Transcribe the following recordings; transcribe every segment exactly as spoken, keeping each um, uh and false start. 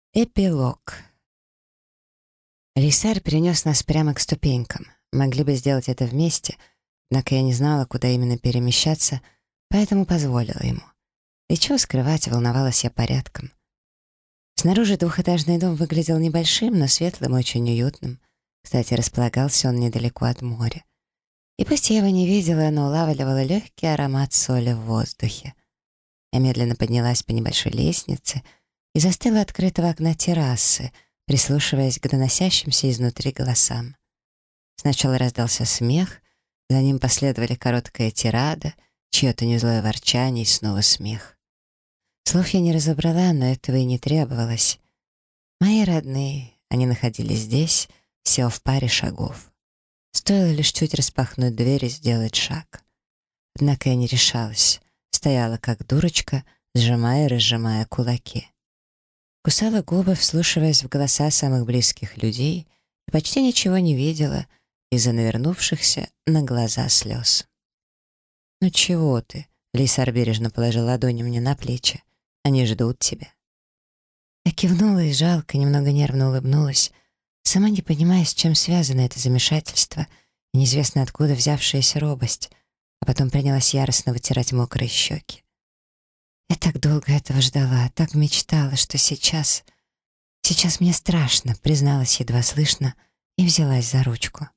Эпилог. Лисар перенес нас прямо к ступенькам. Могли бы сделать это вместе, однако я не знала, куда именно перемещаться, поэтому позволила ему. И чего скрывать, волновалась я порядком. Снаружи двухэтажный дом выглядел небольшим, но светлым и очень уютным. Кстати, располагался он недалеко от моря. И пусть я его не видела, но улавливала легкий аромат соли в воздухе. Я медленно поднялась по небольшой лестнице и застыла открытого окна террасы, прислушиваясь к доносящимся изнутри голосам. Сначала раздался смех, за ним последовали короткая тирада, чье-то незлое ворчание и снова смех. Слов я не разобрала, но этого и не требовалось. Мои родные, они находились здесь, все в паре шагов. Стоило лишь чуть распахнуть дверь и сделать шаг. Однако я не решалась, стояла как дурочка, сжимая и разжимая кулаки. Кусала губы, вслушиваясь в голоса самых близких людей, и почти ничего не видела из-за навернувшихся на глаза слез. «Ну чего ты?» — Лисар бережно положил ладони мне на плечи. «Они ждут тебя». Я кивнула и жалко, немного нервно улыбнулась, сама не понимая, с чем связано это замешательство и неизвестно откуда взявшаяся робость, а потом принялась яростно вытирать мокрые щеки. Я так долго этого ждала, так мечтала, что сейчас... Сейчас мне страшно, призналась едва слышно и взялась за ручку.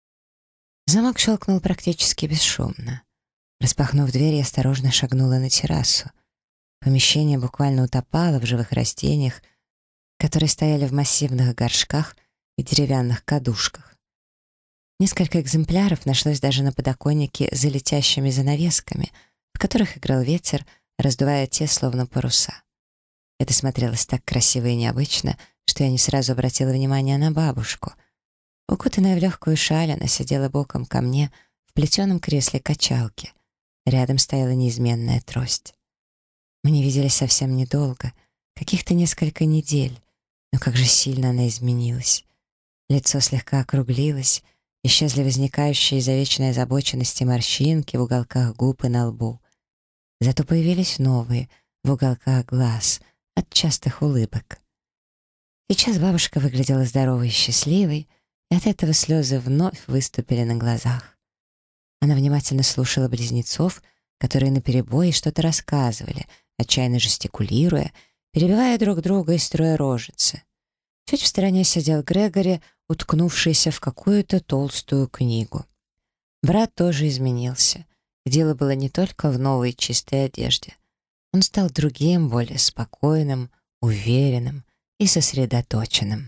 Замок щелкнул практически бесшумно. Распахнув дверь, я осторожно шагнула на террасу. Помещение буквально утопало в живых растениях, которые стояли в массивных горшках и деревянных кадушках. Несколько экземпляров нашлось даже на подоконнике за летящими занавесками, в которых играл ветер, раздувая те, словно паруса. Это смотрелось так красиво и необычно, что я не сразу обратила внимание на бабушку. Укутанная в легкую шаль, она сидела боком ко мне в плетеном кресле качалки. Рядом стояла неизменная трость. Мы не виделись совсем недолго, каких-то несколько недель, но как же сильно она изменилась. Лицо слегка округлилось, исчезли возникающие из-за вечной озабоченности морщинки в уголках губ и на лбу. Зато появились новые, в уголках глаз, от частых улыбок. Сейчас бабушка выглядела здоровой и счастливой, и от этого слезы вновь выступили на глазах. Она внимательно слушала близнецов, которые наперебой что-то рассказывали, отчаянно жестикулируя, перебивая друг друга и строя рожицы. Чуть в стороне сидел Грегори, уткнувшийся в какую-то толстую книгу. Брат тоже изменился. Дело было не только в новой чистой одежде. Он стал другим, более спокойным, уверенным и сосредоточенным.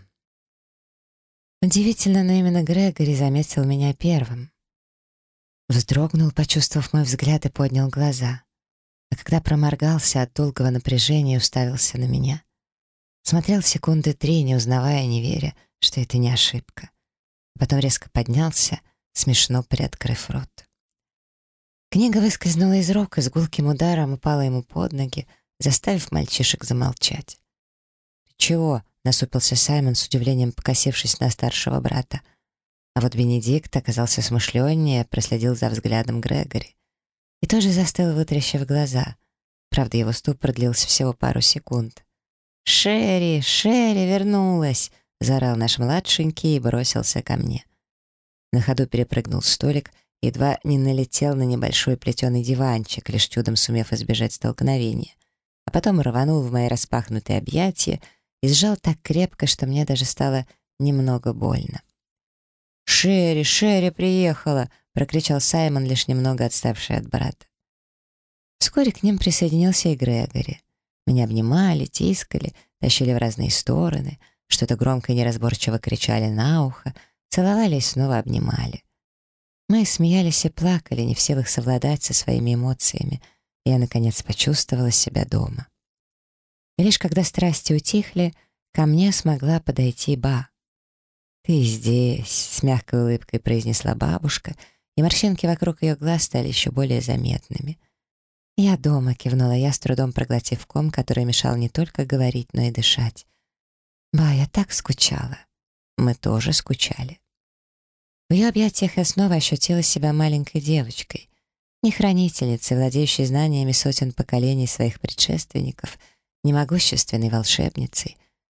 Удивительно, но именно Грегори заметил меня первым. Вздрогнул, почувствовав мой взгляд, и поднял глаза. А когда проморгался от долгого напряжения и уставился на меня, смотрел секунды три, не узнавая, не веря, что это не ошибка. Потом резко поднялся, смешно приоткрыв рот. Книга выскользнула из рук и с гулким ударом упала ему под ноги, заставив мальчишек замолчать. «Ты чего?» — насупился Саймон, с удивлением покосившись на старшего брата. А вот Бенедикт оказался смышленнее, проследил за взглядом Грегори. И тоже застыл, вытрящив глаза. Правда, его ступор длился всего пару секунд. «Шерри! Шерри вернулась!» — заорал наш младшенький и бросился ко мне. На ходу перепрыгнул столик, едва не налетел на небольшой плетеный диванчик, лишь чудом сумев избежать столкновения. А потом рванул в мои распахнутые объятия и сжал так крепко, что мне даже стало немного больно. «Шерри, Шерри приехала!» — прокричал Саймон, лишь немного отставший от брата. Вскоре к ним присоединился и Грегори. Меня обнимали, тискали, тащили в разные стороны, что-то громко и неразборчиво кричали на ухо, целовали и снова обнимали. Мы смеялись и плакали, не в силах совладать со своими эмоциями, и я, наконец, почувствовала себя дома. И лишь когда страсти утихли, ко мне смогла подойти Ба. «Ты здесь», — с мягкой улыбкой произнесла бабушка, и морщинки вокруг ее глаз стали еще более заметными. «Я дома», — кивнула я, с трудом проглотив ком, который мешал не только говорить, но и дышать. «Ба, я так скучала». Мы тоже скучали. В ее объятиях я снова ощутила себя маленькой девочкой, не хранительницей, владеющей знаниями сотен поколений своих предшественников, не могущественной волшебницей,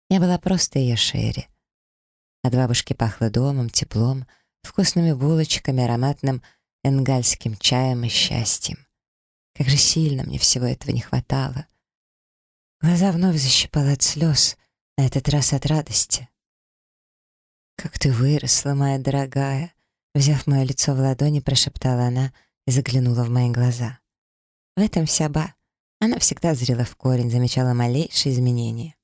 Я была просто ее Шерри. От бабушки пахло домом, теплом, вкусными булочками, ароматным энгальским чаем и счастьем. Как же сильно мне всего этого не хватало. Глаза вновь защипало от слез, на этот раз от радости. «Как ты выросла, моя дорогая!» Взяв мое лицо в ладони, прошептала она и заглянула в мои глаза. В этом вся Ба. Она всегда зрела в корень, замечала малейшие изменения.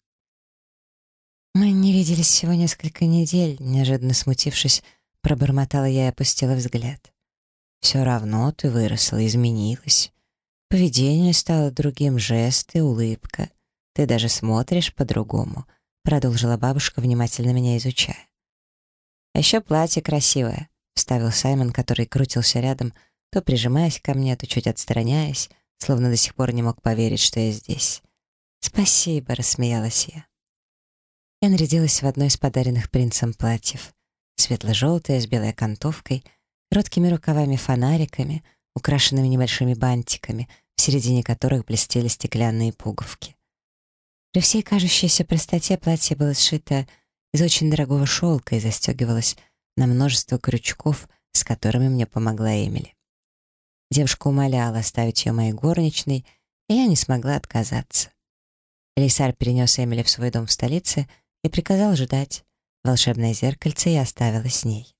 «Мы не виделись всего несколько недель», — неожиданно смутившись, пробормотала я и опустила взгляд. «Все равно ты выросла, изменилась. Поведение стало другим, жесты, улыбка. Ты даже смотришь по-другому», — продолжила бабушка, внимательно меня изучая. «А еще платье красивое», — вставил Саймон, который крутился рядом, то прижимаясь ко мне, то чуть отстраняясь, словно до сих пор не мог поверить, что я здесь. «Спасибо», — рассмеялась я. Я нарядилась в одно из подаренных принцем платьев. Светло-желтое, с белой окантовкой, короткими рукавами-фонариками, украшенными небольшими бантиками, в середине которых блестели стеклянные пуговки. При всей кажущейся простоте платье было сшито из очень дорогого шелка и застегивалось на множество крючков, с которыми мне помогла Эмили. Девушка умоляла оставить ее моей горничной, и я не смогла отказаться. Элейсар перенес Эмили в свой дом в столице и приказал ждать. Волшебное зеркальце я оставила с ней.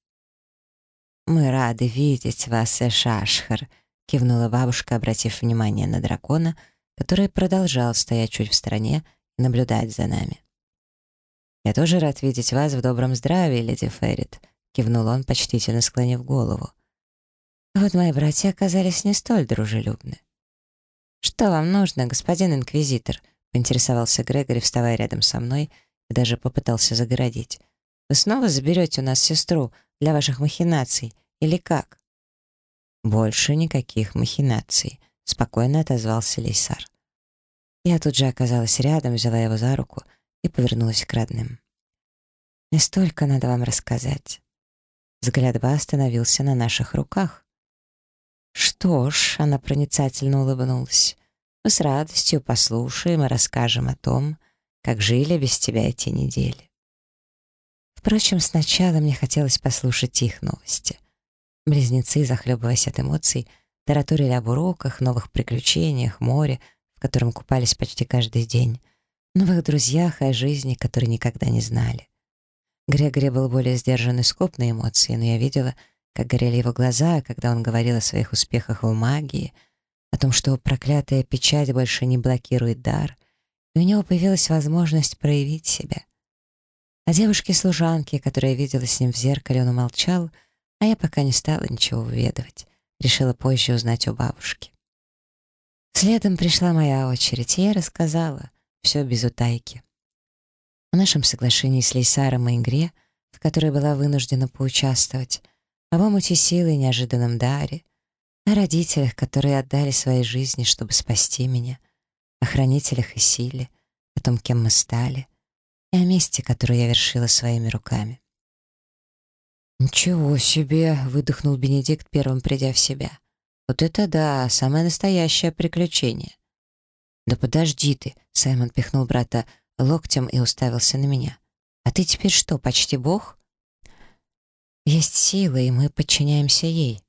«Мы рады видеть вас, Эшашхар», — кивнула бабушка, обратив внимание на дракона, который продолжал стоять чуть в стороне и наблюдать за нами. «Я тоже рад видеть вас в добром здравии, леди Феррит», — кивнул он, почтительно склонив голову. А вот мои братья оказались не столь дружелюбны. «Что вам нужно, господин инквизитор?» — поинтересовался Грегори, вставая рядом со мной, и даже попытался загородить. «Вы снова заберете у нас сестру для ваших махинаций, или как?» «Больше никаких махинаций», — спокойно отозвался Лейсар. Я тут же оказалась рядом, взяла его за руку и повернулась к родным. «Мне столько надо вам рассказать». Взгляд Ба остановился на наших руках. «Что ж», — она проницательно улыбнулась, — «мы с радостью послушаем и расскажем о том, как жили без тебя эти недели». Впрочем, сначала мне хотелось послушать их новости. Близнецы, захлебываясь от эмоций, тараторили об уроках, новых приключениях, море, в котором купались почти каждый день, новых друзьях и о жизни, которой никогда не знали. Грегори был более сдержан и скуп на эмоции, но я видела, как горели его глаза, когда он говорил о своих успехах в магии, о том, что проклятая печать больше не блокирует дар, и у него появилась возможность проявить себя. О девушке-служанке, которая видела с ним в зеркале, он умолчал, а я пока не стала ничего выведывать, решила позже узнать у бабушки. Следом пришла моя очередь, и я рассказала все без утайки. О нашем соглашении с Лейсаром и игре, в которой была вынуждена поучаствовать, об омуте силы и неожиданном даре, о родителях, которые отдали свои жизни, чтобы спасти меня, о хранителях и силе, о том, кем мы стали, и о мести, которую я вершила своими руками. «Ничего себе!» — выдохнул Бенедикт, первым придя в себя. «Вот это да, самое настоящее приключение!» «Да подожди ты!» — Саймон пихнул брата локтем и уставился на меня. «А ты теперь что, почти бог?» «Есть сила, и мы подчиняемся ей».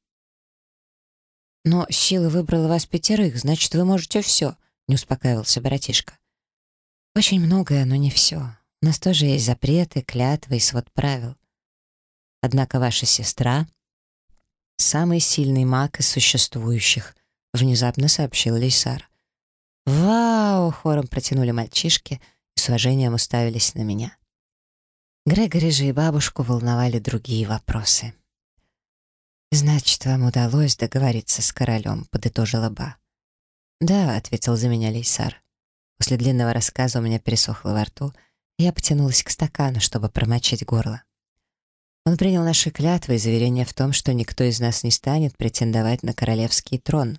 «Но сила выбрала вас пятерых, значит, вы можете все», — не успокаивался братишка. «Очень многое, но не все. У нас тоже есть запреты, клятвы и свод правил. Однако ваша сестра — самый сильный маг из существующих», — внезапно сообщил Лейсар. «Вау!» — хором протянули мальчишки и с уважением уставились на меня. Грегори же и бабушку волновали другие вопросы. «Значит, вам удалось договориться с королем», — подытожила Ба. «Да», — ответил за меня Лейсар. После длинного рассказа у меня пересохло во рту, и я потянулась к стакану, чтобы промочить горло. Он принял наши клятвы и заверение в том, что никто из нас не станет претендовать на королевский трон.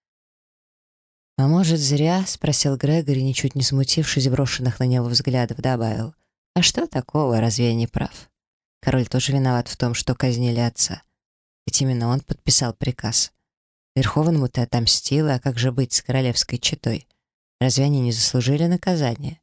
«А может, зря?» — спросил Грегори, ничуть не смутившись брошенных на него взглядов, добавил. «А что такого, разве я не прав? Король тоже виноват в том, что казнили отца. Ведь именно он подписал приказ. Верховному ты отомстила, а как же быть с королевской четой? Разве они не заслужили наказания?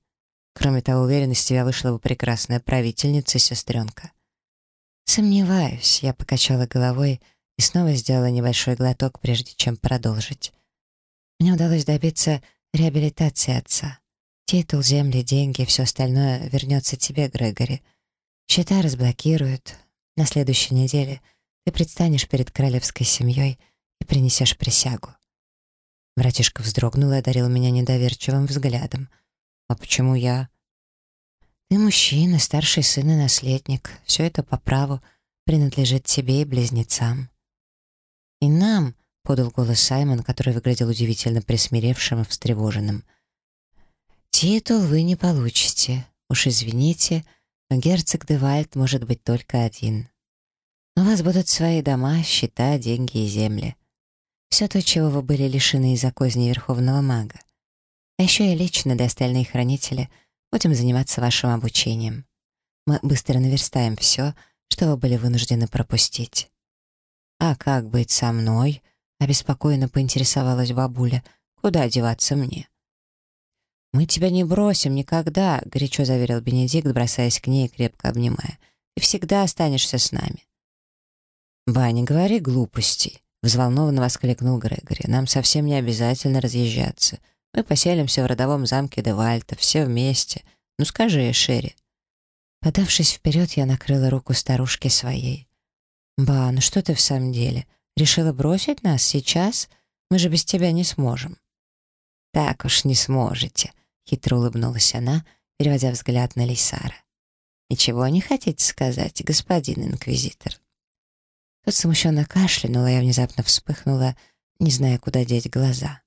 Кроме того, уверен, из тебя вышла бы прекрасная правительница, сестренка. Сомневаюсь, я покачала головой и снова сделала небольшой глоток, прежде чем продолжить. Мне удалось добиться реабилитации отца. Титул, земли, деньги, все остальное вернется тебе, Грегори. Счета разблокируют. На следующей неделе ты предстанешь перед королевской семьей и принесешь присягу. Братишка вздрогнул и одарил меня недоверчивым взглядом. «А почему я?» «Ты мужчина, старший сын и наследник. Все это по праву принадлежит тебе и близнецам». «И нам», — подал голос Саймон, который выглядел удивительно присмиревшим и встревоженным. «Титул вы не получите. Уж извините, но герцог де Вальд может быть только один. У вас будут свои дома, счета, деньги и земли. Все то, чего вы были лишены из-за козни Верховного Мага. А еще я лично, да и остальные хранители, будем заниматься вашим обучением. Мы быстро наверстаем все, что вы были вынуждены пропустить». «А как быть со мной?» — обеспокоенно поинтересовалась бабуля. «Куда деваться мне?» «Мы тебя не бросим никогда», — горячо заверил Бенедикт, бросаясь к ней и крепко обнимая. «Ты всегда останешься с нами». «Ба, не говори глупостей», — взволнованно воскликнул Грегори. «Нам совсем не обязательно разъезжаться. Мы поселимся в родовом замке де Вальта, все вместе. Ну скажи, Шерри». Подавшись вперед, я накрыла руку старушки своей. «Ба, ну что ты в самом деле? Решила бросить нас сейчас? Мы же без тебя не сможем». «Так уж не сможете», — хитро улыбнулась она, переводя взгляд на Лейсара. «Ничего не хотите сказать, господин инквизитор?» Тот смущенно кашлянул, а я внезапно вспыхнула, не зная, куда деть глаза.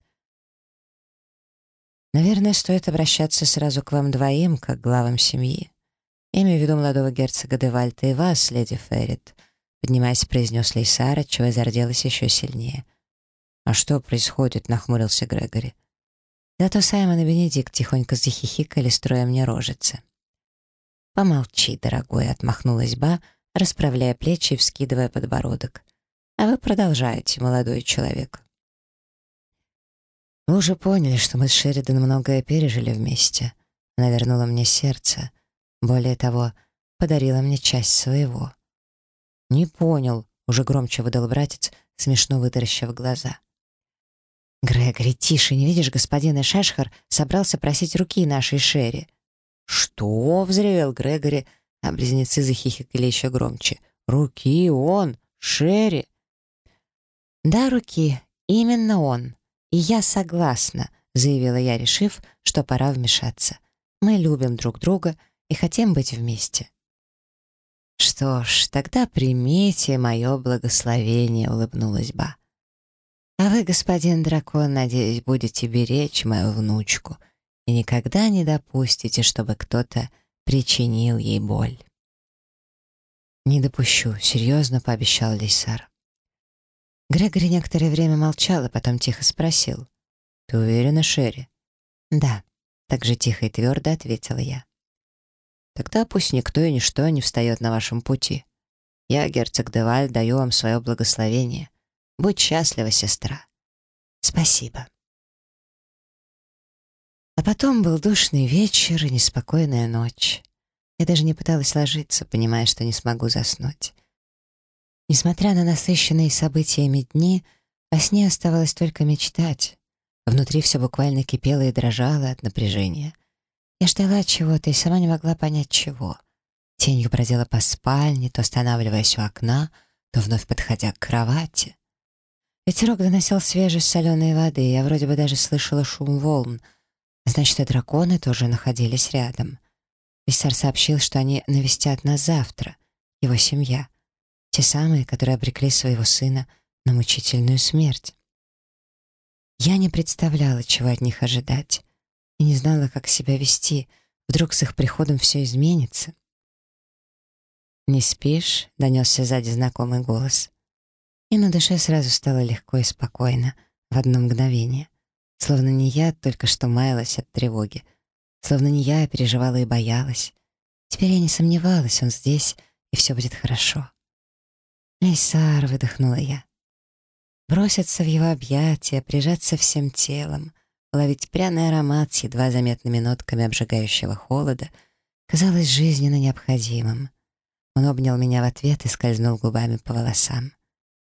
«Наверное, стоит обращаться сразу к вам двоим, как к главам семьи. Я имею в виду молодого герцога де Вальта и вас, леди Феррит», поднимаясь, произнес Лейсар, отчего я зарделась еще сильнее. «А что происходит?» — нахмурился Грегори. Зато Саймон и Бенедикт тихонько захихикали, строя мне рожицы. «Помолчи, дорогой», — отмахнулась Ба, расправляя плечи и вскидывая подбородок. «А вы продолжаете, молодой человек». «Вы уже поняли, что мы с Шеридан многое пережили вместе. Она вернула мне сердце. Более того, подарила мне часть своего». «Не понял», — уже громче выдал братец, смешно вытаращив глаза. «Грегори, тише, не видишь, господин Эшешхар собрался просить руки нашей Шерри». «Что?» — взревел Грегори, а близнецы захихикали еще громче. «Руки он! Шерри!» «Да, руки, именно он. И я согласна», — заявила я, решив, что пора вмешаться. «Мы любим друг друга и хотим быть вместе». «Что ж, тогда примите мое благословение», — улыбнулась Ба. «А вы, господин дракон, надеюсь, будете беречь мою внучку и никогда не допустите, чтобы кто-то причинил ей боль». «Не допущу», — серьезно пообещал Лейсар. Грегори некоторое время молчал, а потом тихо спросил. «Ты уверена, Шерри?» «Да», — так же тихо и твердо ответила я. «Тогда пусть никто и ничто не встает на вашем пути. Я, герцог де Вальд, даю вам свое благословение. Будь счастлива, сестра». «Спасибо». А потом был душный вечер и неспокойная ночь. Я даже не пыталась ложиться, понимая, что не смогу заснуть. Несмотря на насыщенные событиями дни, во сне оставалось только мечтать. Внутри все буквально кипело и дрожало от напряжения. Я ждала чего-то и сама не могла понять, чего. Тенью бродила по спальне, то останавливаясь у окна, то вновь подходя к кровати. Ветерок доносил свежесть соленой воды, и я вроде бы даже слышала шум волн. Значит, и драконы тоже находились рядом. Лейсар сообщил, что они навестят нас завтра, его семья. Те самые, которые обрекли своего сына на мучительную смерть. Я не представляла, чего от них ожидать, и не знала, как себя вести. Вдруг с их приходом все изменится. «Не спишь?» — донесся сзади знакомый голос. И на душе сразу стало легко и спокойно, в одно мгновение. Словно не я только что маялась от тревоги. Словно не я переживала и боялась. Теперь я не сомневалась, он здесь, и все будет хорошо. «Лейсар», — выдохнула я. Броситься в его объятия, прижаться всем телом, уловить пряный аромат с едва заметными нотками обжигающего холода, казалось жизненно необходимым. Он обнял меня в ответ и скользнул губами по волосам.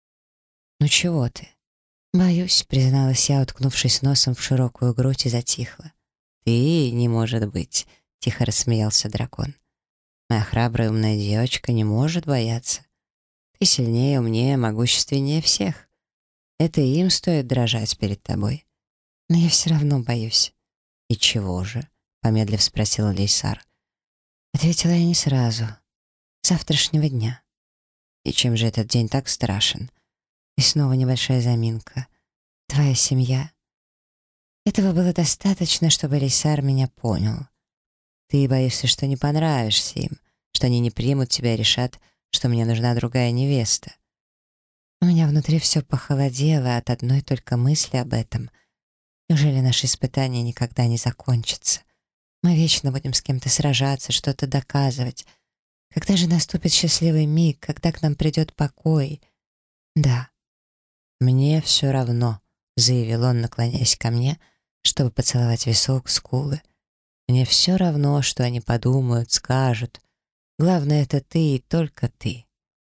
«Ну чего ты?» «Боюсь», — призналась я, уткнувшись носом в широкую грудь, и затихла. «Ты не может быть», — тихо рассмеялся дракон. «Моя храбрая умная девочка не может бояться. Ты сильнее, умнее, могущественнее всех. Это им стоит дрожать перед тобой. Но я все равно боюсь». «И чего же?» — помедлив спросил Лейсар. Ответила я не сразу. «Завтрашнего дня». «И чем же этот день так страшен?» И снова небольшая заминка. «Твоя семья». Этого было достаточно, чтобы Лейсар меня понял. «Ты боишься, что не понравишься им, что они не примут тебя и решат, что мне нужна другая невеста». У меня внутри все похолодело от одной только мысли об этом. Неужели наши испытания никогда не закончатся? Мы вечно будем с кем-то сражаться, что-то доказывать. Когда же наступит счастливый миг, когда к нам придет покой? Да. «Мне все равно», — заявил он, наклоняясь ко мне, чтобы поцеловать висок, скулы. «Мне все равно, что они подумают, скажут. Главное — это ты и только ты».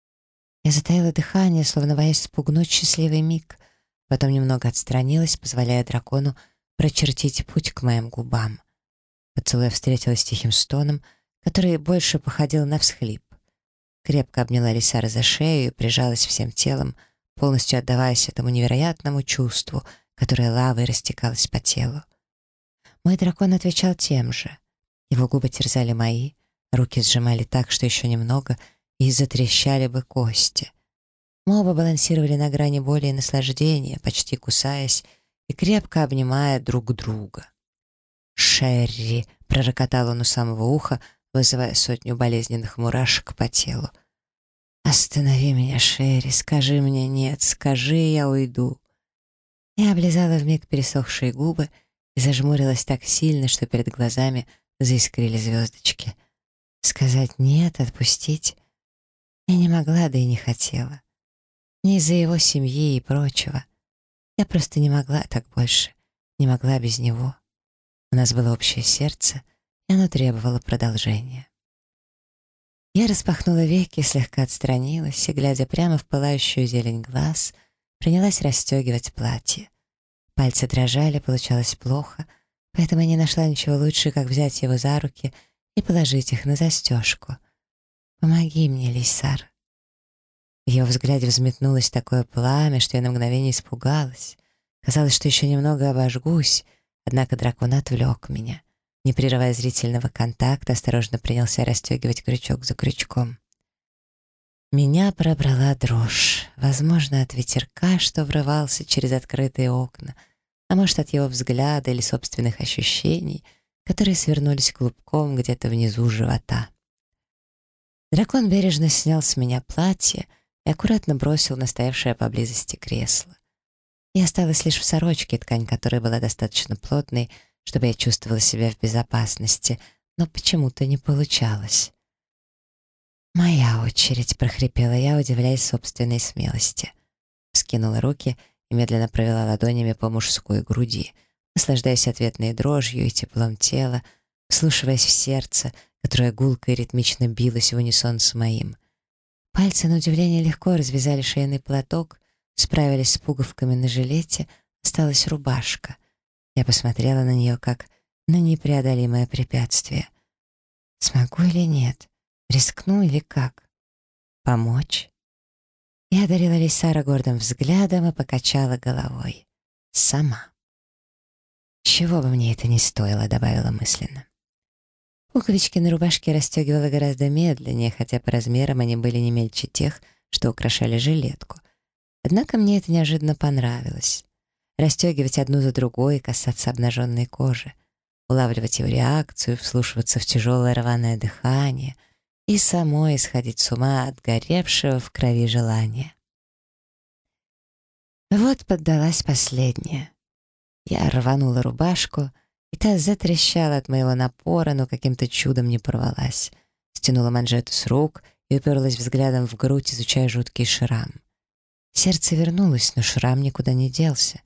Я затаила дыхание, словно боясь спугнуть счастливый миг, потом немного отстранилась, позволяя дракону прочертить путь к моим губам. Поцелуй встретилась с тихим стоном, который больше походил на всхлип. Крепко обняла Лейсара за шею и прижалась всем телом, полностью отдаваясь этому невероятному чувству, которое лавой растекалось по телу. Мой дракон отвечал тем же. Его губы терзали мои, руки сжимали так, что еще немного, и затрещали бы кости. Мы оба балансировали на грани боли и наслаждения, почти кусаясь и крепко обнимая друг друга. «Шерри!» — пророкотал он у самого уха, вызывая сотню болезненных мурашек по телу. «Останови меня, Шерри, скажи мне нет, скажи, я уйду». Я облизала вмиг пересохшие губы и зажмурилась так сильно, что перед глазами заискрили звездочки. Сказать «нет», отпустить я не могла, да и не хотела. Не из-за его семьи и прочего. Я просто не могла так больше, не могла без него. У нас было общее сердце, и оно требовало продолжения. Я распахнула веки, слегка отстранилась и, глядя прямо в пылающую зелень глаз, принялась расстегивать платье. Пальцы дрожали, получалось плохо, поэтому я не нашла ничего лучше, как взять его за руки и положить их на застежку. «Помоги мне, Лейсар». В его взгляде взметнулось такое пламя, что я на мгновение испугалась. Казалось, что еще немного обожгусь, однако дракон отвлек меня. Не прерывая зрительного контакта, осторожно принялся расстегивать крючок за крючком. Меня пробрала дрожь, возможно, от ветерка, что врывался через открытые окна, а может, от его взгляда или собственных ощущений, которые свернулись клубком где-то внизу живота. Дракон бережно снял с меня платье и аккуратно бросил на стоявшее поблизости кресло. Я осталась лишь в сорочке, ткань которой была достаточно плотной, чтобы я чувствовала себя в безопасности, но почему-то не получалось. «Моя очередь», — прохрипела я, удивляясь собственной смелости. Скинула руки и медленно провела ладонями по мужской груди, наслаждаясь ответной дрожью и теплом тела, вслушиваясь в сердце, которое гулко и ритмично билось в унисон с моим. Пальцы, на удивление, легко развязали шейный платок, справились с пуговками на жилете, осталась рубашка. Я посмотрела на нее как на непреодолимое препятствие. Смогу или нет? Рискну или как? Помочь? Я одарила Лейсара гордым взглядом и покачала головой. Сама. «Чего бы мне это ни стоило», — добавила мысленно. Пуговички на рубашке расстегивала гораздо медленнее, хотя по размерам они были не мельче тех, что украшали жилетку. Однако мне это неожиданно понравилось. Расстегивать одну за другой и касаться обнаженной кожи, улавливать его реакцию, вслушиваться в тяжелое рваное дыхание и самой исходить с ума от горевшего в крови желания. Вот поддалась последняя. Я рванула рубашку, и та затрещала от моего напора, но каким-то чудом не порвалась. Стянула манжету с рук и уперлась взглядом в грудь, изучая жуткий шрам. Сердце вернулось, но шрам никуда не делся.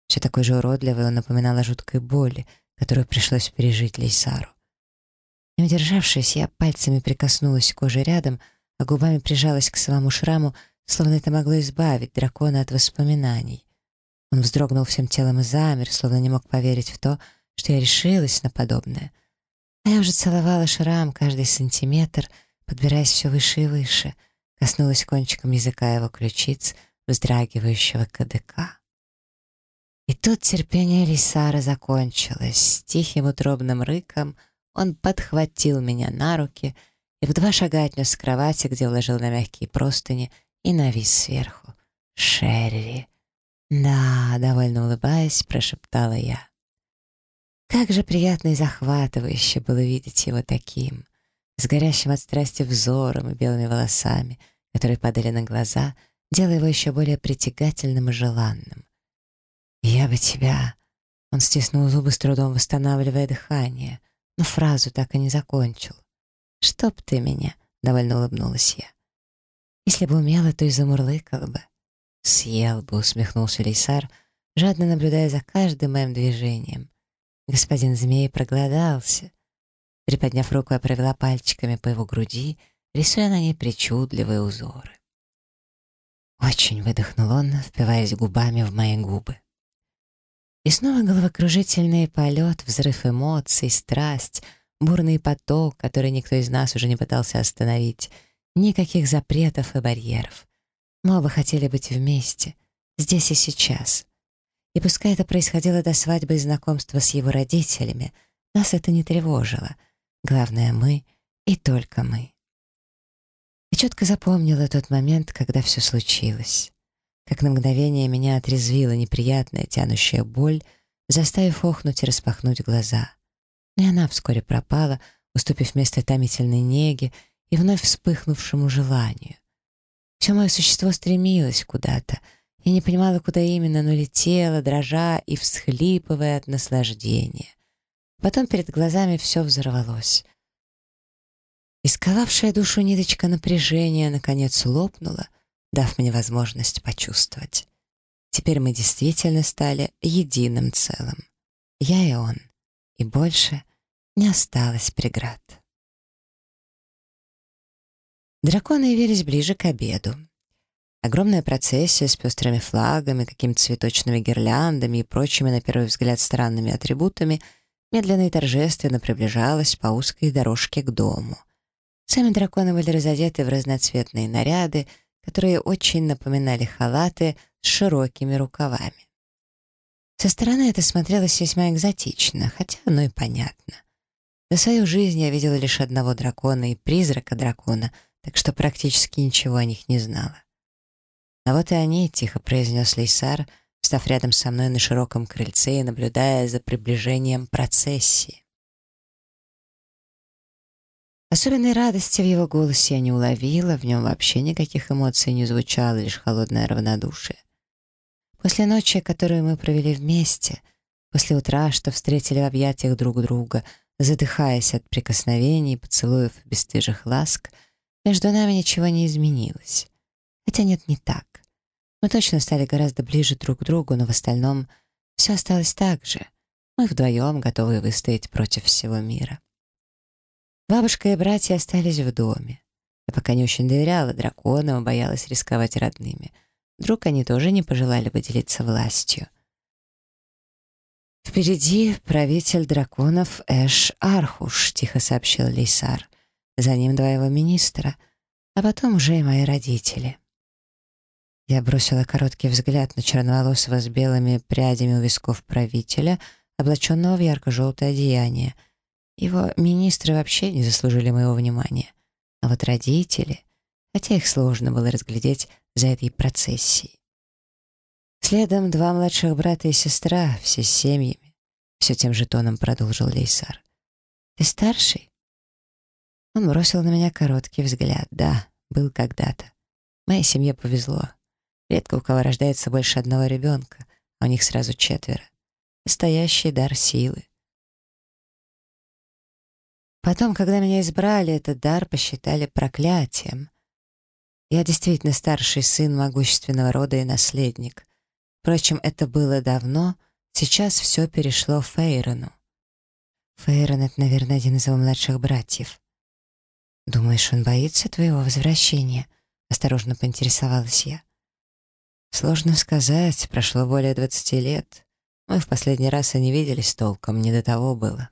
Все такой же уродливый, он напоминал о жуткой боли, которую пришлось пережить Лейсару. Не удержавшись, я пальцами прикоснулась к коже рядом, а губами прижалась к самому шраму, словно это могло избавить дракона от воспоминаний. Он вздрогнул всем телом и замер, словно не мог поверить в то, что я решилась на подобное. А я уже целовала шрам каждый сантиметр, подбираясь все выше и выше, коснулась кончиком языка его ключиц, вздрагивающего кадыка. И тут терпение Лейсара закончилось. С тихим утробным рыком он подхватил меня на руки и в два шага отнес с кровати, где уложил на мягкие простыни и навис сверху. «Шерри!» «Да», — довольно улыбаясь, прошептала я. Как же приятно и захватывающе было видеть его таким, с горящим от страсти взором и белыми волосами, которые падали на глаза, делая его еще более притягательным и желанным. «Я бы тебя...» Он стиснул зубы, с трудом восстанавливая дыхание, но фразу так и не закончил. «Чтоб ты меня...» — довольно улыбнулась я. «Если бы умела, то и замурлыкала бы». «Съел бы», — усмехнулся Лейсар, жадно наблюдая за каждым моим движением. Господин змей проголодался. Приподняв руку, я провела пальчиками по его груди, рисуя на ней причудливые узоры. «Очень», — выдохнул он, впиваясь губами в мои губы. И снова головокружительный полет, взрыв эмоций, страсть, бурный поток, который никто из нас уже не пытался остановить, никаких запретов и барьеров. Мы оба хотели быть вместе, здесь и сейчас. И пускай это происходило до свадьбы и знакомства с его родителями, нас это не тревожило. Главное — мы и только мы. Я четко запомнила тот момент, когда все случилось. Как на мгновение меня отрезвила неприятная тянущая боль, заставив охнуть и распахнуть глаза. Но и она вскоре пропала, уступив место томительной неге и вновь вспыхнувшему желанию. Все мое существо стремилось куда-то. Я не понимала, куда именно, но летела, дрожа и всхлипывая от наслаждения. Потом перед глазами все взорвалось. Исколавшая душу ниточка напряжения наконец лопнула, дав мне возможность почувствовать. Теперь мы действительно стали единым целым. Я и он. И больше не осталось преград. Драконы явились ближе к обеду. Огромная процессия с пестрыми флагами, какими-то цветочными гирляндами и прочими, на первый взгляд, странными атрибутами медленно и торжественно приближалась по узкой дорожке к дому. Сами драконы были разодеты в разноцветные наряды, которые очень напоминали халаты с широкими рукавами. Со стороны это смотрелось весьма экзотично, хотя оно и понятно. За свою жизнь я видела лишь одного дракона и призрака дракона, так что практически ничего о них не знала. «А вот и они», — тихо произнес Лейсар, встав рядом со мной на широком крыльце и наблюдая за приближением процессии. Особенной радости в его голосе я не уловила, в нем вообще никаких эмоций не звучало, лишь холодное равнодушие. После ночи, которую мы провели вместе, после утра, что встретили в объятиях друг друга, задыхаясь от прикосновений, поцелуев и бесстыжих ласк, между нами ничего не изменилось. Хотя нет, не так. Мы точно стали гораздо ближе друг к другу, но в остальном все осталось так же. Мы вдвоем готовы выстоять против всего мира. Бабушка и братья остались в доме. Я пока не очень доверяла драконам, боялась рисковать родными. Вдруг они тоже не пожелали бы делиться властью. «Впереди правитель драконов Эш Архуш», — тихо сообщил Лейсар. «За ним два его министра, а потом уже и мои родители». Я бросила короткий взгляд на черноволосого с белыми прядями у висков правителя, облаченного в ярко-желтое одеяние. Его министры вообще не заслужили моего внимания. А вот родители, хотя их сложно было разглядеть за этой процессией. Следом два младших брата и сестра, все с семьями. Все тем же тоном продолжил Лейсар. «Ты старший?» Он бросил на меня короткий взгляд. Да, был когда-то. Моей семье повезло. Редко у кого рождается больше одного ребенка, а у них сразу четверо. Настоящий дар силы. Потом, когда меня избрали, этот дар посчитали проклятием. Я действительно старший сын могущественного рода и наследник. Впрочем, это было давно, сейчас все перешло Фейрону. Фейрон — это, наверное, один из его младших братьев. «Думаешь, он боится твоего возвращения?» — осторожно поинтересовалась я. «Сложно сказать, прошло более двадцати лет. Мы в последний раз и не виделись толком, не до того было».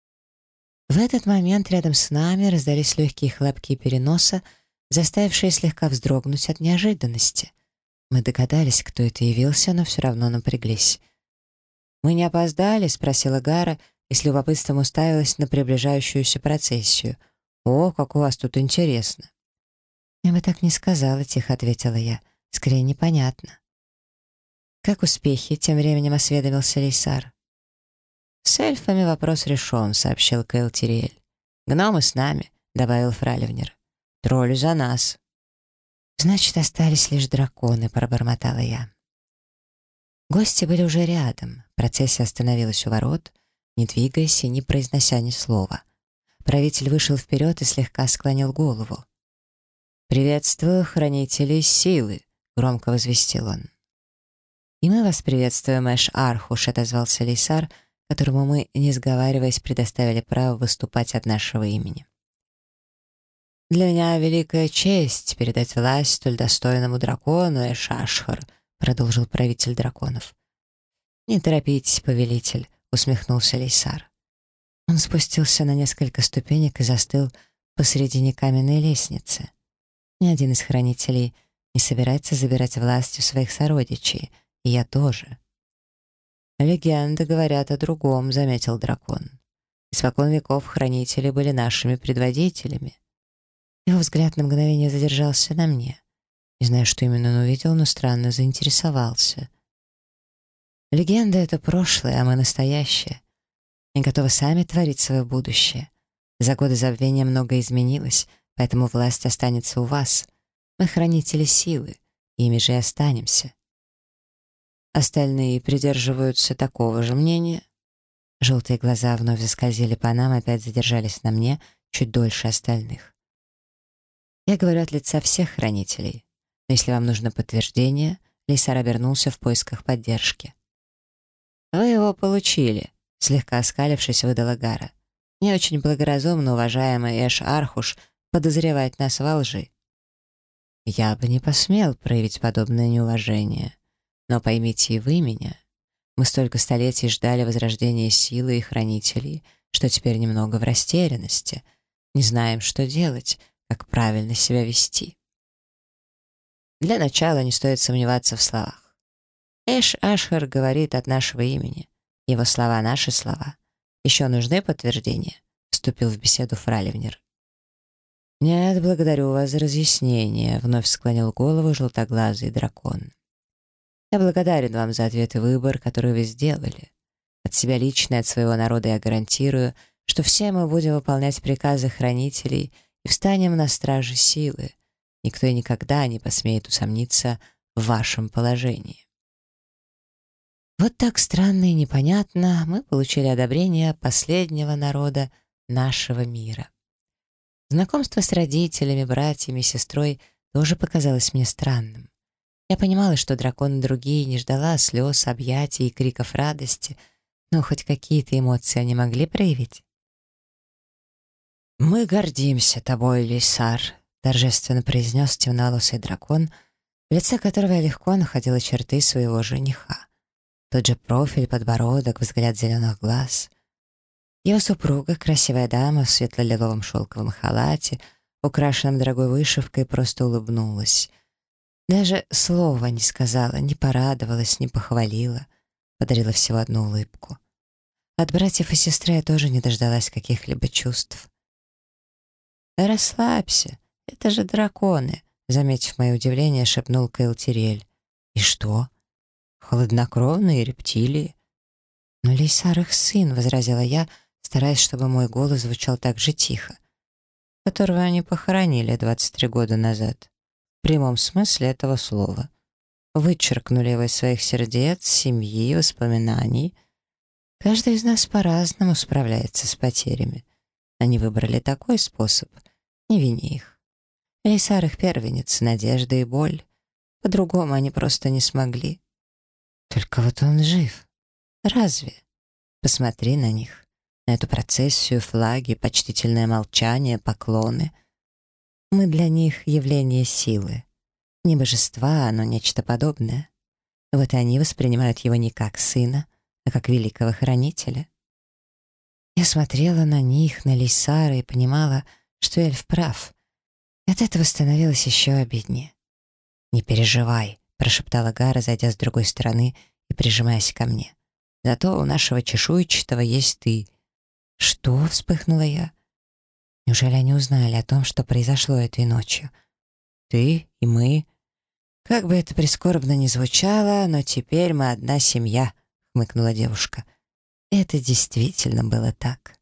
В этот момент рядом с нами раздались легкие хлопки переноса, заставившие слегка вздрогнуть от неожиданности. Мы догадались, кто это явился, но все равно напряглись. «Мы не опоздали?» — спросила Гара и с любопытством уставилась на приближающуюся процессию. «О, как у вас тут интересно!» «Я бы так не сказала», — тихо ответила я. «Скорее, непонятно». «Как успехи?» — тем временем осведомился Лейсар. «С эльфами вопрос решен», — сообщил Кэл Тириэль. «Гномы с нами», — добавил Фраливнер. «Тролли за нас». «Значит, остались лишь драконы», — пробормотала я. Гости были уже рядом. Процессия остановилась у ворот, не двигаясь и не произнося ни слова. Правитель вышел вперед и слегка склонил голову. «Приветствую, хранителей силы», — громко возвестил он. «И мы вас приветствуем, Эш Архуш», — отозвался Лейсар, которому мы, не сговариваясь, предоставили право выступать от нашего имени. «Для меня великая честь передать власть столь достойному дракону Эш Ашхар», — продолжил правитель драконов. «Не торопитесь, повелитель», — усмехнулся Лейсар. Он спустился на несколько ступенек и застыл посредине каменной лестницы. Ни один из хранителей не собирается забирать власть у своих сородичей, и я тоже. «Легенды говорят о другом», — заметил дракон. «Испокон веков хранители были нашими предводителями». Его взгляд на мгновение задержался на мне. Не знаю, что именно он увидел, но странно заинтересовался. «Легенда — это прошлое, а мы — настоящее. Мы готовы сами творить свое будущее. За годы забвения многое изменилось, поэтому власть останется у вас. Мы хранители силы, ими же и останемся». Остальные придерживаются такого же мнения. Желтые глаза вновь заскользили по нам, опять задержались на мне чуть дольше остальных. Я говорю от лица всех хранителей. Но если вам нужно подтверждение, Лейсар обернулся в поисках поддержки. «Вы его получили», — слегка оскалившись, выдала Гара. «Не очень благоразумно, уважаемый Эш Архуш, подозревать нас во лжи». «Я бы не посмел проявить подобное неуважение. Но поймите и вы меня. Мы столько столетий ждали возрождения силы и хранителей, что теперь немного в растерянности. Не знаем, что делать, как правильно себя вести». Для начала не стоит сомневаться в словах. Эш Ашхар говорит от нашего имени. Его слова — наши слова. Еще нужны подтверждения?» — вступил в беседу Фраливнер. «Нет, благодарю вас за разъяснение», — вновь склонил голову желтоглазый дракон. «Я благодарен вам за ответ и выбор, который вы сделали. От себя лично и от своего народа я гарантирую, что все мы будем выполнять приказы хранителей и встанем на страже силы. Никто и никогда не посмеет усомниться в вашем положении». Вот так странно и непонятно мы получили одобрение последнего народа нашего мира. Знакомство с родителями, братьями, сестрой тоже показалось мне странным. Я понимала, что драконы другие, не ждала слез, объятий и криков радости, но хоть какие-то эмоции они могли проявить. «Мы гордимся тобой, Лейсар», — торжественно произнес темноволосый дракон, в лице которого я легко находила черты своего жениха. Тот же профиль, подбородок, взгляд зеленых глаз. Его супруга, красивая дама в светло-лиловом шелковом халате, украшенном дорогой вышивкой, просто улыбнулась. Даже слова не сказала, не порадовалась, не похвалила, подарила всего одну улыбку. От братьев и сестры я тоже не дождалась каких-либо чувств. «Расслабься, это же драконы», — заметив мое удивление, шепнул Кэл Тириэль. «И что? Холоднокровные рептилии?» «Но Лейсар их сын», — возразила я, стараясь, чтобы мой голос звучал так же тихо, «которого они похоронили двадцать три года назад. В прямом смысле этого слова. Вычеркнули его из своих сердец, семьи, воспоминаний. Каждый из нас по-разному справляется с потерями. Они выбрали такой способ. Не вини их. Лейсар их первенец, надежда и боль. По-другому они просто не смогли. Только вот он жив. Разве? Посмотри на них. На эту процессию, флаги, почтительное молчание, поклоны. Мы для них явление силы. Не божества, но нечто подобное. Вот и они воспринимают его не как сына, а как великого хранителя. Я смотрела на них, на Лейсара, и понимала, что эльф прав. И от этого становилось еще обиднее. «Не переживай», — прошептала Гара, зайдя с другой стороны и прижимаясь ко мне. «Зато у нашего чешуйчатого есть ты». «Что?» — вспыхнула я. «Неужели они узнали о том, что произошло этой ночью? Ты и мы. Как бы это прискорбно ни звучало, но теперь мы одна семья», — хмыкнула девушка. Это действительно было так.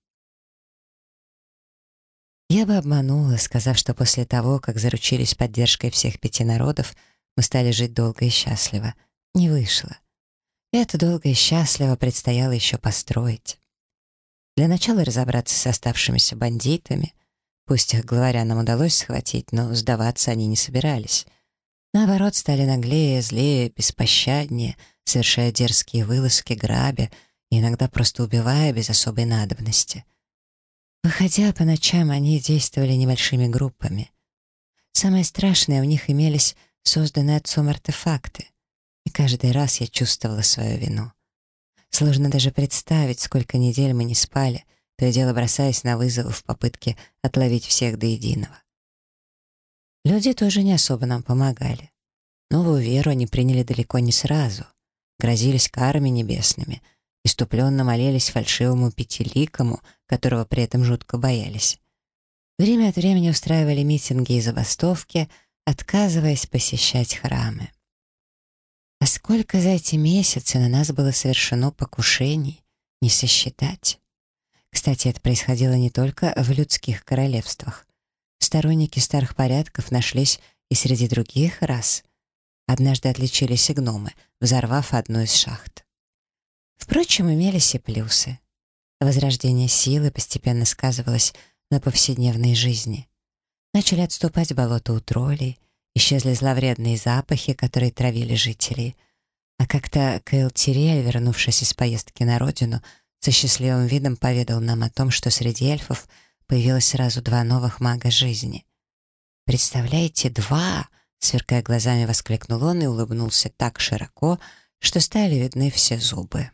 Я бы обманула, сказав, что после того, как заручились поддержкой всех пяти народов, мы стали жить долго и счастливо. Не вышло. И это долго и счастливо предстояло еще построить. Для начала разобраться с оставшимися бандитами. Пусть их главаря нам удалось схватить, но сдаваться они не собирались. Наоборот, стали наглее, злее, беспощаднее, совершая дерзкие вылазки, грабя и иногда просто убивая без особой надобности. Выходя по ночам, они действовали небольшими группами. Самое страшное, у них имелись созданные отцом артефакты, и каждый раз я чувствовала свою вину. Сложно даже представить, сколько недель мы не спали, то и дело бросаясь на вызовы в попытке отловить всех до единого. Люди тоже не особо нам помогали. Новую веру они приняли далеко не сразу, грозились карами небесными, иступленно молились фальшивому пятиликому, которого при этом жутко боялись. Время от времени устраивали митинги и забастовки, отказываясь посещать храмы. А сколько за эти месяцы на нас было совершено покушений, не сосчитать. Кстати, это происходило не только в людских королевствах. Сторонники старых порядков нашлись и среди других рас. Однажды отличились и гномы, взорвав одну из шахт. Впрочем, имелись и плюсы. Возрождение силы постепенно сказывалось на повседневной жизни. Начали отступать болота у троллей, исчезли зловредные запахи, которые травили жителей. А как-то Каэл Тириэль, вернувшись из поездки на родину, со счастливым видом поведал нам о том, что среди эльфов появилось сразу два новых мага жизни. «Представляете, два!» — сверкая глазами, воскликнул он и улыбнулся так широко, что стали видны все зубы.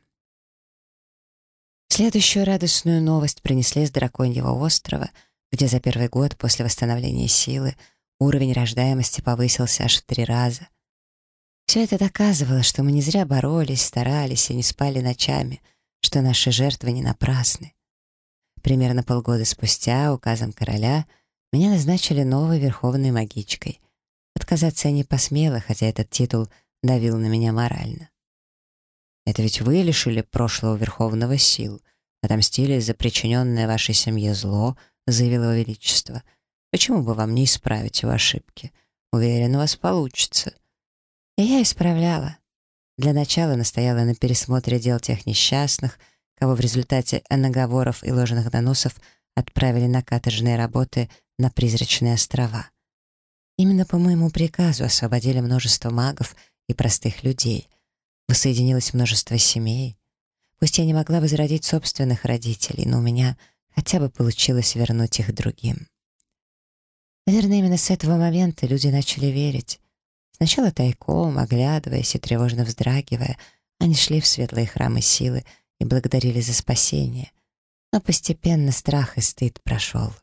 Следующую радостную новость принесли с Драконьего острова, где за первый год после восстановления силы уровень рождаемости повысился аж в три раза. Все это доказывало, что мы не зря боролись, старались и не спали ночами, что наши жертвы не напрасны. Примерно полгода спустя, указом короля, меня назначили новой верховной магичкой. Отказаться я не посмела, хотя этот титул давил на меня морально. «Это ведь вы лишили прошлого верховного сил, отомстили за причиненное вашей семье зло», — заявило его величество. «Почему бы вам не исправить его ошибки? Уверен, у вас получится». И я исправляла. Для начала настояла на пересмотре дел тех несчастных, кого в результате наговоров и ложных доносов отправили на каторжные работы на призрачные острова. Именно по моему приказу освободили множество магов и простых людей. Воссоединилось множество семей. Пусть я не могла возродить собственных родителей, но у меня хотя бы получилось вернуть их другим. Наверное, именно с этого момента люди начали верить. Сначала тайком, оглядываясь и тревожно вздрагивая, они шли в светлые храмы силы и благодарили за спасение. Но постепенно страх и стыд прошел.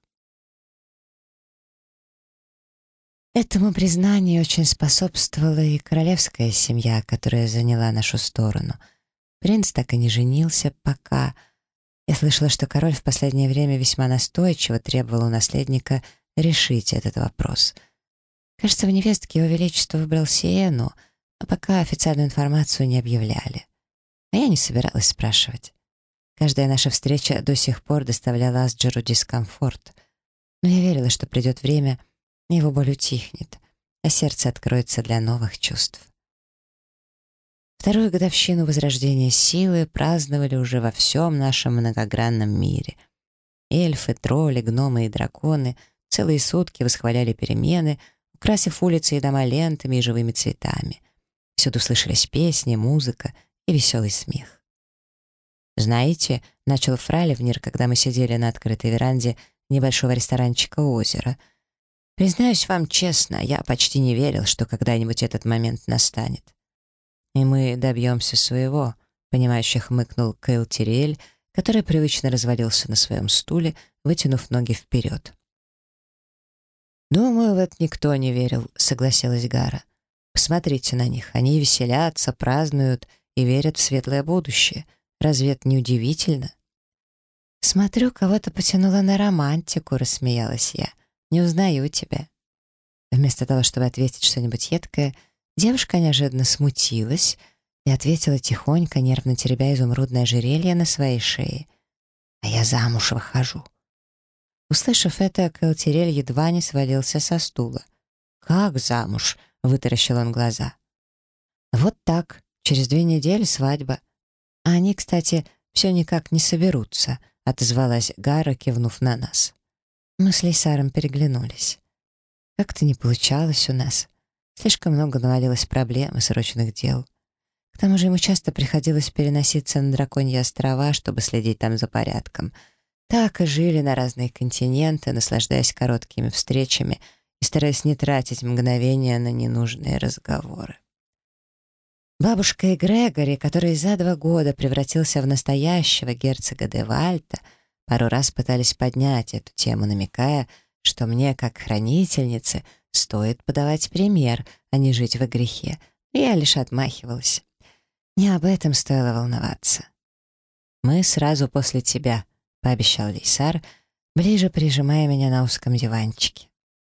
Этому признанию очень способствовала и королевская семья, которая заняла нашу сторону. Принц так и не женился пока. Я слышала, что король в последнее время весьма настойчиво требовал у наследника решить этот вопрос. Кажется, в невестке его величество выбрал Сиену, а пока официальную информацию не объявляли. А я не собиралась спрашивать. Каждая наша встреча до сих пор доставляла Асджеру дискомфорт. Но я верила, что придет время, и его боль утихнет, а сердце откроется для новых чувств. Вторую годовщину возрождения силы праздновали уже во всем нашем многогранном мире. Эльфы, тролли, гномы и драконы целые сутки восхваляли перемены, украсив улицы и дома лентами и живыми цветами. Всюду слышались песни, музыка и веселый смех. «Знаете», — начал Фрайливнер, когда мы сидели на открытой веранде небольшого ресторанчика у озера, «признаюсь вам честно, я почти не верил, что когда-нибудь этот момент настанет. И мы добьемся своего», — понимающе хмыкнул Кайл Тириэль, который привычно развалился на своем стуле, вытянув ноги вперед. «Думаю, в это никто не верил», — согласилась Гара. «Посмотрите на них, они веселятся, празднуют и верят в светлое будущее. Разве это не удивительно?» «Смотрю, кого-то потянуло на романтику», — рассмеялась я. «Не узнаю тебя». Вместо того, чтобы ответить что-нибудь едкое, девушка неожиданно смутилась и ответила тихонько, нервно теребя изумрудное ожерелье на своей шее. «А я замуж выхожу». Услышав это, Кайл Тириэль едва не свалился со стула. «Как замуж?» — вытаращил он глаза. «Вот так. Через две недели свадьба. А они, кстати, все никак не соберутся», — отозвалась Гара, кивнув на нас. Мы с Лейсаром переглянулись. Как-то не получалось у нас. Слишком много навалилось проблем и срочных дел. К тому же ему часто приходилось переноситься на Драконьи острова, чтобы следить там за порядком. Так и жили на разные континенты, наслаждаясь короткими встречами и стараясь не тратить мгновения на ненужные разговоры. Бабушка и Грегори, который за два года превратился в настоящего герцога де Вальта, пару раз пытались поднять эту тему, намекая, что мне, как хранительнице, стоит подавать пример, а не жить во грехе. Я лишь отмахивалась. Не об этом стоило волноваться. «Мы сразу после тебя», — пообещал Лейсар, ближе прижимая меня на узком диванчике.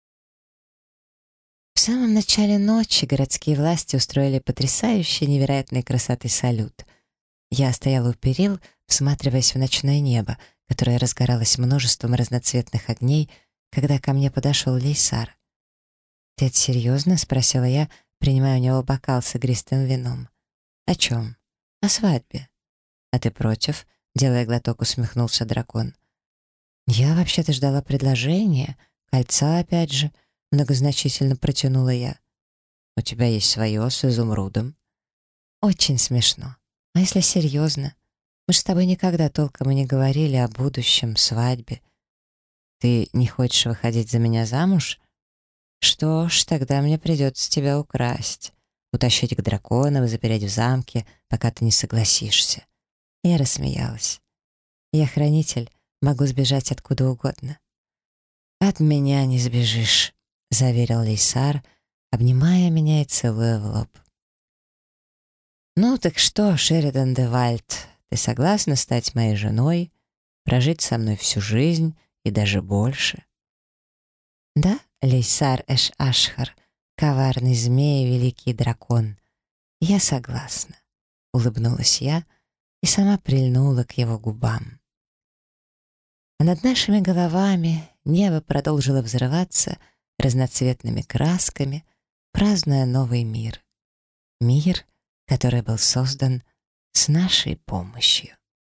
В самом начале ночи городские власти устроили потрясающий невероятной красоты салют. Я стояла у перил, всматриваясь в ночное небо, которое разгоралось множеством разноцветных огней, когда ко мне подошел Лейсар. «Ты это серьезно?» — спросила я, принимая у него бокал с игристым вином. «О чем?» «О свадьбе». «А ты против?» — делая глоток, усмехнулся дракон. «Я вообще-то ждала предложения, кольца опять же», — многозначительно протянула я. «У тебя есть свое с изумрудом». «Очень смешно. А если серьезно? Мы же с тобой никогда толком и не говорили о будущем, свадьбе. Ты не хочешь выходить за меня замуж? Что ж, тогда мне придется тебя украсть, утащить к драконам и запереть в замке, пока ты не согласишься». Я рассмеялась. «Я хранитель, могу сбежать откуда угодно». «От меня не сбежишь», — заверил Лейсар, обнимая меня и целуя в лоб. «Ну так что, Шеридан де Вальт, ты согласна стать моей женой, прожить со мной всю жизнь и даже больше?» «Да, Лейсар Эш-Ашхар, коварный змей и великий дракон, я согласна», — улыбнулась я и сама прильнула к его губам. А над нашими головами небо продолжило взрываться разноцветными красками, празднуя новый мир. Мир, который был создан с нашей помощью.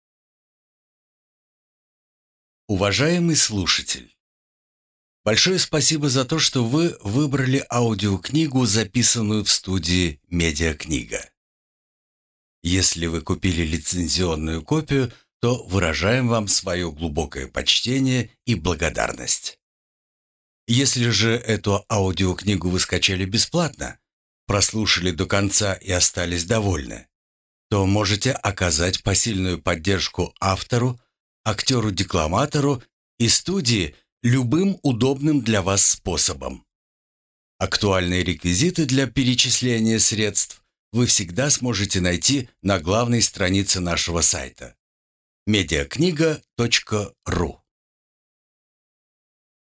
Уважаемый слушатель, большое спасибо за то, что вы выбрали аудиокнигу, записанную в студии «Медиакнига». Если вы купили лицензионную копию, то выражаем вам свое глубокое почтение и благодарность. Если же эту аудиокнигу вы скачали бесплатно, прослушали до конца и остались довольны, то можете оказать посильную поддержку автору, актеру-декламатору и студии любым удобным для вас способом. Актуальные реквизиты для перечисления средств вы всегда сможете найти на главной странице нашего сайта медиакнига точка ру.